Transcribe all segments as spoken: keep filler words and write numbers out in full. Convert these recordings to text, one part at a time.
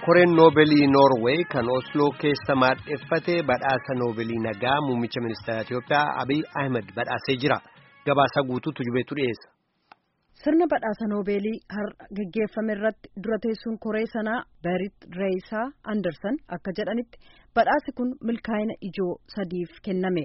koreen noobeelii Noorweey kan Osloo keessa maadheffatee badhaasa noobeelii nagaa muummicha ministeera Itiyoophiyaa Abiy Ahmed badhaasee jira. Gabaasa guutuutu jubeetu dhiyeessa. Sirna badhaasa noobeelii har'a gaggeeffame irratti dura teessuun koree sanaa Berit Reesaa Anderson akka jedhanitti badhaasi kun milkaa'ina ijoo sadiif kenname.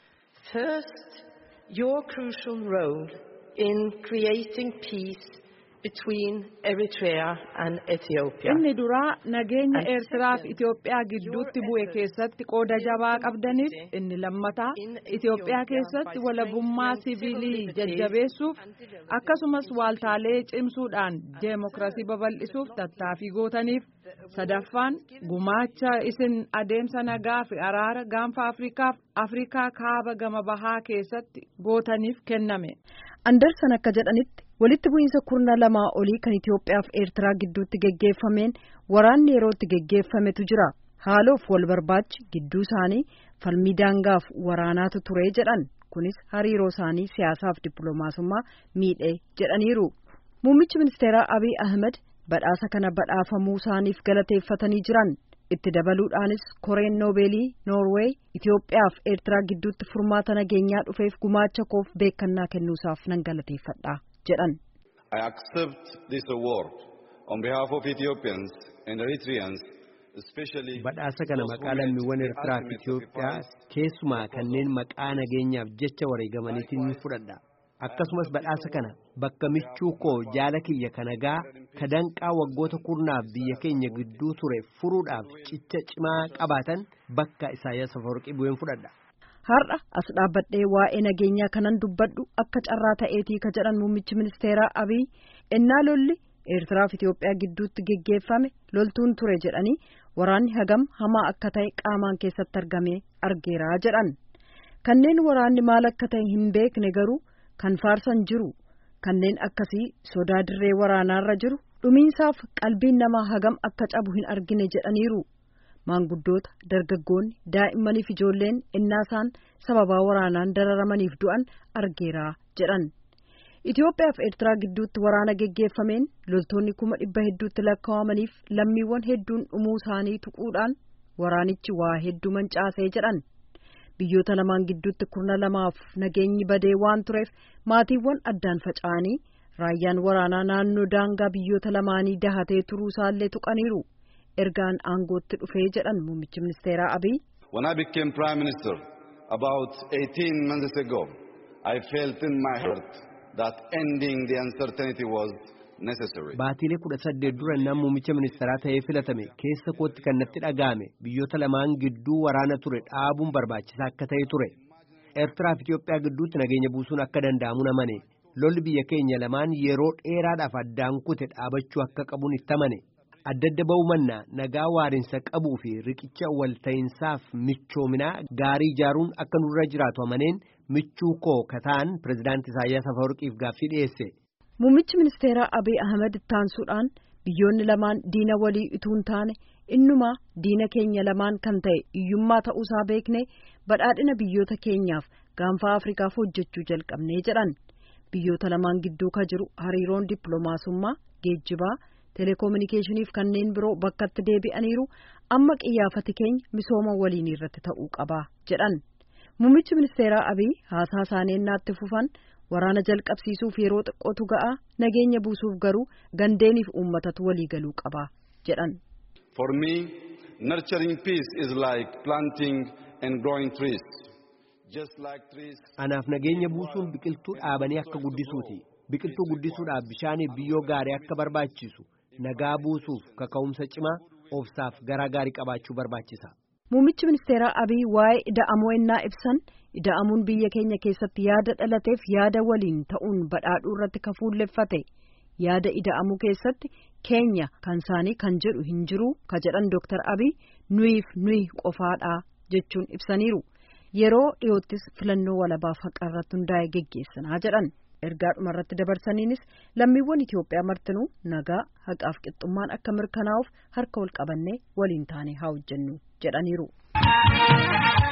First, your crucial role in creating peace between Eritrea and Ethiopia. Inni duraa nageenya Eertiraa fi Itoophiyaa gidduutti bu'e keessatti qooda jabaa qabdaniif, inni lammataa Itoophiyaa keessatti walabummaa siviilii jajjabeessuuf akkasumas waaltaalee cimsuudhaan deemokiraasii babal'isuuf tattaaffii gootaniif, sadaffaan gumaacha isin adeemsa nagaa fi araara gaanfa Afriikaaf Afriikaa kaaba gama bahaa keessatti gootaniif kenname. Anderson akka jedhanitti walitti bu'iinsa kurna lamaa olii kan Itoophiyaa fi Eertiraa gidduutti geggeeffameen waraanni yerootti geggeeffametu jira. Haaloof wal barbaachi gidduu isaanii falmii daangaaf waraanaatu ture jedhan. Kunis hariiroo isaanii siyaasaaf dippiloomaasummaa miidhee jedhaniiru. Muummichi ministeeraa Abiy Ahmed badhaasa kana badhaafamuu isaaniif galateeffatanii jiran. Itti dabaluudhaanis koreen noobeelii Noorweey Itoophiyaa fi Eertiraa gidduutti furmaata nageenyaa dhufeef gumaacha koof beekannaa kennuusaaf nan galateeffadha jedhan. I accept this award on behalf of Ethiopians and Eritreans, especially badhaasa kana maqaa lammiiwwan Eertiraa fi Itoophiyaa keessumaa kanneen maqaa nageenyaaf jecha wareegamaniitiin ni fudhadha. Akkasumas badhaasa kana bakka michuu koo jaala kiyya kanagaa ka danqaa waggoota kurnaaf biyya keenya gidduu ture furuudhaaf cicha cimaa qabaatan bakka Isaayyaas Afawarqii bu'een fudhadha. Har'a as dhaabbadhee waa'ee nageenyaa kanan dubbadhu akka carraa ta'eetii ka jedhan muummichi ministeeraa Abiy ennaa lolli Eertiraa fi Itoophiyaa gidduutti geggeeffame loltuun ture jedhanii waraanni hagam hamaa akka ta'e qaamaan keessatti argamee argeeraa jedhan. Kanneen waraanni maal akka ta'e hin beekne garuu kan faarsan jiru, kanneen akkasii sodaa dirree waraanaarra jiru dhumiinsaaf qalbiin namaa hagam akka cabu hin argine jedhaniiru. Maanguddoota, dargaggoonni, daa'immanii fi ijoolleen innaasaan sababaa waraanaan dararamaniif du'an argeeraa jedhan. Itoophiyaa fi Eertiraa gidduutti waraana geggeeffameen loltoonni kuma dhibba hedduutti lakkaawamaniif lammiiwwan hedduun dhumuu isaanii tuquudhaan waraanichi waa hedduu mancaasee jedhan. Biyyoota lamaan gidduutti kurna lamaaf nageenyi badee waan tureef maatiiwwan addaan faca'anii raayyaan waraanaa naannoo daangaa biyyoota lamaanii dahatee turuu isaallee tuqaniiru. Ergaan aangootti dhufee jedhan muummichi ministeeraa Abiy. When I became Prime Minister about eighteen months ago, I felt in my heart that ending the uncertainty was necessary. Baatilee kudha saddeet dura nama muummicha ministeeraa ta'ee filatame keessa kootti kan natti dhaga'ame biyyoota lamaan gidduu waraana ture dhaabuun barbaachisaa akka ta'e ture. Eertiraa fi Itoophiyaa gidduutti nageenya buusuun akka danda'amu namane. Lolli biyya keenya lamaan yeroo dheeraadhaaf addaan kute dhaabachuu akka qabuun itti amane. Adda adda ba'uu mannaa nagaa waarinsa qabuu fi riqicha walta'iinsaaf michoominaa gaarii ijaaruun akka nurra jiraatu amaneen michuu koo kataan pirezidaantii Isaayyaas Afawarqiif gaaffii dhiyeesse. Muummichi ministeeraa Abiy Ahmed ittaansuudhaan biyyoonni lamaan diina walii utuu hin taane innumaa diina keenya lamaan kan ta'e hiyyummaa ta'uusaa beekne badhaadhina biyyoota keenyaaf gaanfa Afriikaaf hojjechuu jalqabnee jedhan. Biyyoota lamaan gidduu ka jiru hariiroon dippiloomaasummaa, geejjibaa, teleekoominikeeshiniif kanneen biroo bakkatti deebi'aniiru amma qiyyaafati keenya misooma waliin irratti ta'uu qaba jedhan. Muummichi ministeeraa Abiy haasaa isaanii naatti fufan waraana jalqabsiisuuf yeroo xiqqootu ga'a nageenya buusuuf garuu gandeeniif uummatatu walii galuu qaba jedhan. For me, nurturing peace is like planting and growing trees. Just like trees. Anaaf nageenya buusuun biqiltuu dhaabanii akka guddisuuti. Biqiltuu guddisuudhaaf bishaaniif biyyoo gaarii akka barbaachisu nagaa buusuuf kaka'umsa cimaa obsaaf garaa gaarii qabaachuu barbaachisa. Muummichi ministeeraa Abiy waa'ee ida'amuu ennaa ibsan ida'amuun biyya keenya keessatti yaada dhalateef yaada waliin ta'uun badhaadhuu irratti ka fuulleffate. Yaada ida'amuu keessatti keenya kan isaanii kan jedhu hin jiru ka jedhan Dooktar Abiy nuyiif nuyi qofaadhaa jechuun ibsaniiru. Yeroo dhiyoottis filannoo walabaaf haqa irratti hundaa'e geggeessanaa jedhan. Ergaa dhumarratti dabarsaniinis lammiiwwan Itoophiyaa martinuu nagaa haqaaf qixxummaan akka mirkanaa'uuf harka wal qabannee waliin taane haa hojjennu jedhaniiru.